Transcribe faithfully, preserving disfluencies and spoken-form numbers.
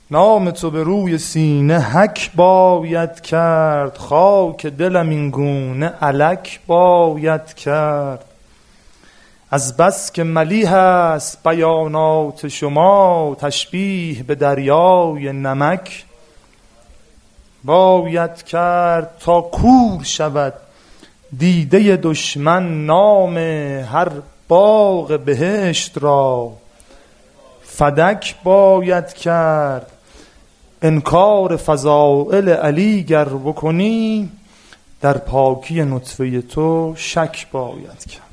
نام تو به روی سینه حک باید کرد، خاک دلم این گونه الک باید کرد. از بس که ملیح است بیانات شما، تشبیه به دریای نمک باید کرد. تا کور شود دیده دشمن، نام هر باغ بهشت را فدک باید کرد. انکار فضائل علی گر بکنی، در پاکی نطفه تو شک باید کرد.